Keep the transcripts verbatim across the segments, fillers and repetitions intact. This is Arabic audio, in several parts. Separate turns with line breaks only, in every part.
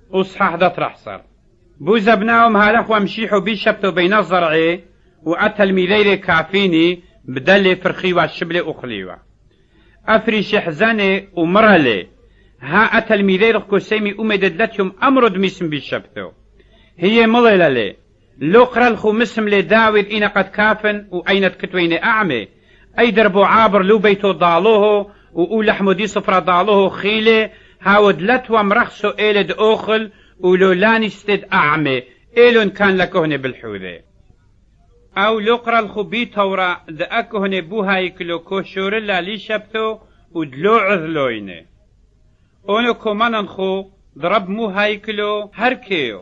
وصحح دطرح صار بوز ابناهم هالخ ومشيحوا بيشبتوا بين الزرعي واتلميذي كافيني بدل فرخي والشبل اخليوا افريش حزاني ومرلي ها اتلميذي كوسيمي امددتهم امرد مسم بيشبتوا هي مضللي لقرا الخو مسم لداود إن قد كافن وأين تكتوين أعمي أي دربو عابر لو بيتو ضالوه وقول حمودي صفرا ضالوه خيلي هاود لتوا مرخصو إيلد أوخل ولو لاني استد أعمي إيلون كان لكهن بالحوذي أو لقرا الخو بي تورا دأكهن بوها يكلو كوشور الله لي شبتو ودلو عذلويني أونو كومانن خو ضرب مو هايكلو هركيو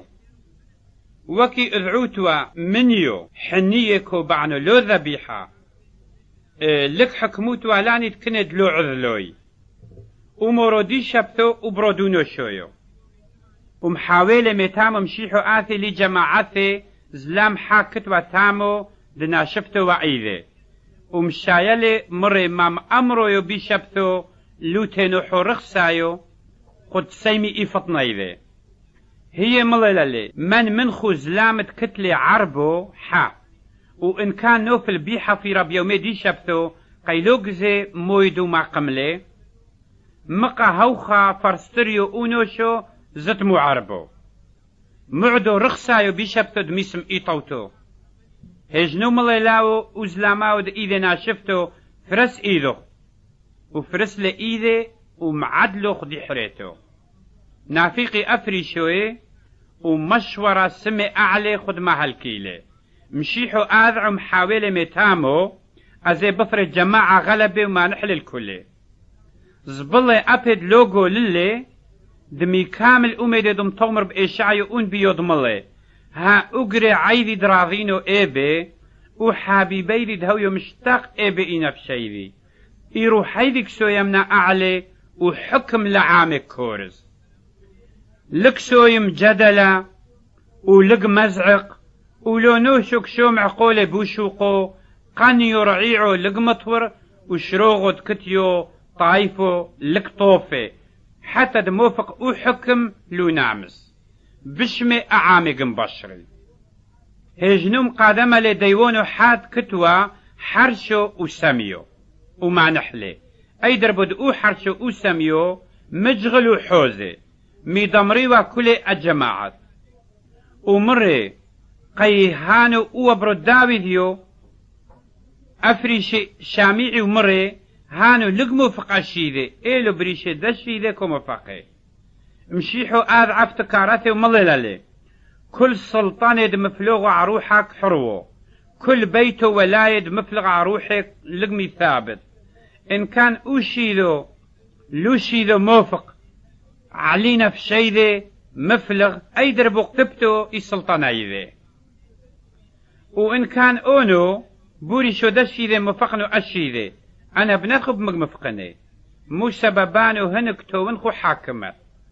وكي اذعوتوا منيو حنيكو بعنو لو ذبيحة اه لك حكموتوا لاني تكند لو عذلوي ومرودي شبتو وبرودونو شويو ومحاولة متام مشيحو آثي لجماعاتي زلام حاكتوا تامو دنا شفتو وعيذي ومشايلي مري مام أمرو يو بي شبتو لوتينو حرخسايو قد سيمي إفطنايذي هي ملالي من من خو زلامت كتلي عربو حا وإن كان نوفل بيحة في رب يومي دي شبتو قيلوغزي مويدو ما قملي مقا هوخا فرستريو اونوشو زتمو عربو معدو رخصايو بيشبتو دميسم ايطوتو هجنو ملالاو وزلاماو دا ايذي ناشفتو فرس ايذو وفرس لإيذي ومعدلو خدي حريتو نافيقي افريشوي ومشورة سمي اعلي خد هالكيلي مشيحو اذعو محاولة متامو ازي بفر الجماعة غلبي وما نحل الكلي زبلي ابد لوغو للي دمي كامل اميدي دم تومر بإشعيو اون بيود ملي ها اقري عيدي دراضينو ايبي وحبيبي دي دهويو مشتاق ايبي انا بشيدي يروح هيدك سو يمنا اعلي وحكم لعامك كورز لك سويم جدلا ولق مزعق ولو نوشك شو معقولة بوشوقو قان يرعيعو لق مطور وشروغو تكتيو طايفو لك طوفي حتى دموفق وحكم لو نامس بشمي اعامق مبشري هجنوم قادمة لديوانو حاد كتوا حرشو وسميو وما نحلي اي دربود او حرشو او سميو مجغلو حوزي مي ضمريوا كل الجماعات ومري قيهانو وابرو داويديو افريشي شاميعي ومري هانو لقمو فقاشيدي ايلو بريشي دشيدي كومو فقي مشيحو اذ عفتكاراتي ومللالي كل سلطان دم مفلوغ عروحك حرو كل بيتو ولايد مفلغ عروحك لقمي ثابت ان كان اوشيدو لوشيدو موفق علينا في شيء مفلغ اي دربو قتبتو السلطان ايذي وان كان اونو بوري شو دشيذي مفقنو اشيذي انا بنخب مفقني مو سببانو هنكتو ونخو حاكمه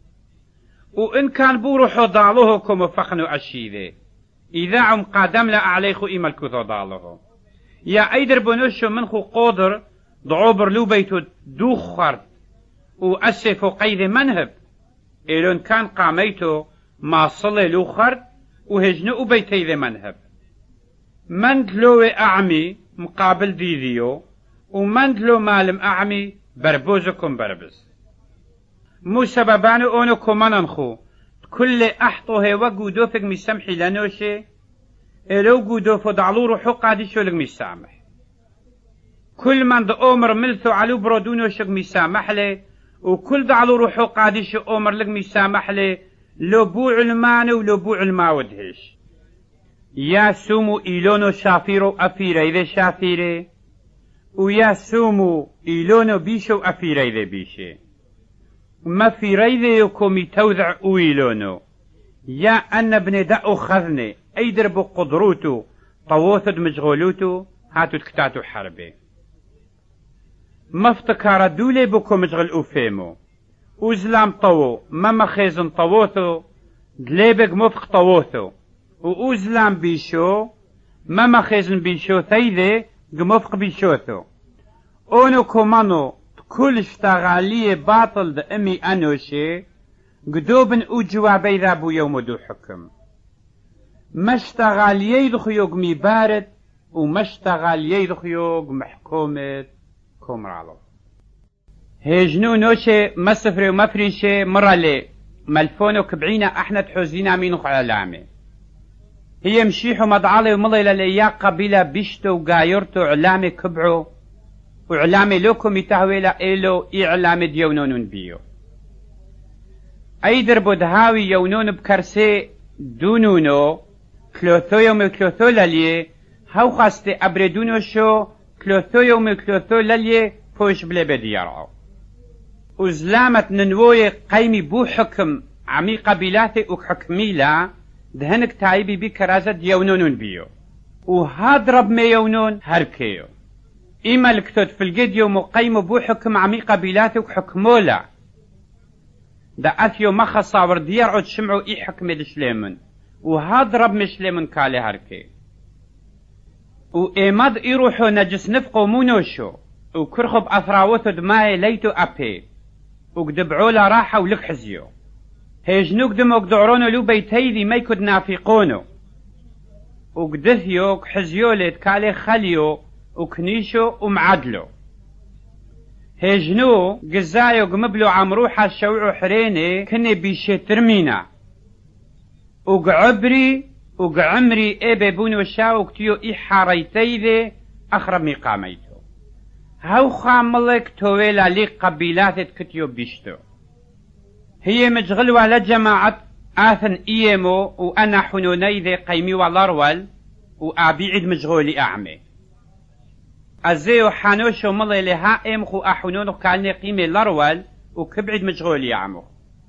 وان كان بورو حضالوه كو مفقنو اشيذي اذا عم قادم لا عليخو ايمالكو ضالوه يا اي دربو نوشو منخو قودر ضعوبر لو بيتو دوخرد واسفو قيد منهب إلون كان قاميتو ما صلي لوخر وهجنو بيتي ذي منهب مندلو أعمي مقابل ديديو ومندلو مالم أعمي بربوزكم بربز مو سببانو اونو كماننخو كل احطوه وقودو فيك مسامحي لنوشي إلو قودو فدعلو روحو قادي شو لك مسامح كل من دا أمر ملثو علو برودونو شك مسامح لي وكل دعلو روحو قادش أمر لك مسامح لي لو بو علمان ولو بو علما ودهش يا سومو إيلونو شافيرو أفيري ذي شافيري ويا سومو إيلونو بيشو أفيري ذي بيشي ما في ريذي يكومي توذع ويلونو يا أن ابن دعو خذني أيدربو قدروتو طووثد مشغولوتو هاتو تكتاتو حربي ما افتكار دولي بكو مشغل اوفيمو وزلام طوو ما مخيزن طووثو دليبك مفق طووثو ووزلام بيشو ما مخيزن بيشو ثيذي مفق بيشوثو اونو كومانو كل اشتغالية باطل دا امي انوشي قدوبن او جوابي ذابو يوم دو حكم مشتغل يدخيوق مبارد ومشتغل يدخيوق محكومة كومرالو هجنو نوشي مصفري ومفريشي مرالي ملفونو كبعينا احنا تحوزينا مينوخ علامي هي مشيحو مضعالي ومضي لليا قبيلة بيشتو وقايرتو علامي كبعو وعلامي لوكو متهويلا إيلو إعلامي ديونون بيو أيدر بدهاوي يونون بكرسي دونونو كلوثو يوم كلوثو لليه هاو خاستي أبردونو شو كلوثو يوم كلوثو لليه فوش بلي بديارعو وزلامت ننوي قيمي بو حكم عمي قبيلاتي وحكميلا دهنك تايبي بي كرازة ديونون بيو وهاضرب ما يونون هركيو إما الكتود في الجديو مقيم بو حكم عمي قبيلاتي وحكمولا دا أثيو مخا صاور ديار عود شمعو إي حكم دشليمن وهاضرب مشليمن كالي هركي وإيماد إيروحو نجس نفقو مونوشو وكرخب أثراوثو دماي ليتو أبي وقدبعولا راحة ولكحزيو هيجنوك دموك دعرونو لو بيتيدي ميكود نافقونو وقدثيو كحزيولت كالي خليو وكنيشو ومعدلو هيجنو قزايو قمبلو عمروحة الشوعو حريني كني بيشي ترمينا وقعبري وقعمري اي بونو شاو كتيو اي حاريتيدي اخرب مقاميتو هاو خاملك تويلا لي قبيلات كتيو بيشتو هي مجغلوة لجماعة آثن إيمو وأنا حنوني ذي قيمي والأرول وأبيعد مجغولي أعمي أزيو حانوشو ملي لها إمخو أحنونو كالني قيمي الأرول وكبعد مجغولي أعمو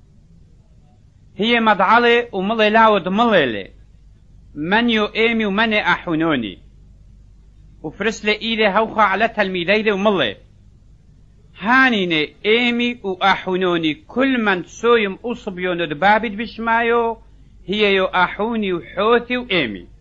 هي مدعالي وملي لاود ملي لي من يو إيمي ومني أحنوني وفرس لي إيدي هوخا على تلميذي وملي هانيني ايمي واحونوني كل من سويم اصبيون دبابد بشمايو هي يو احوني وحوثي وايمي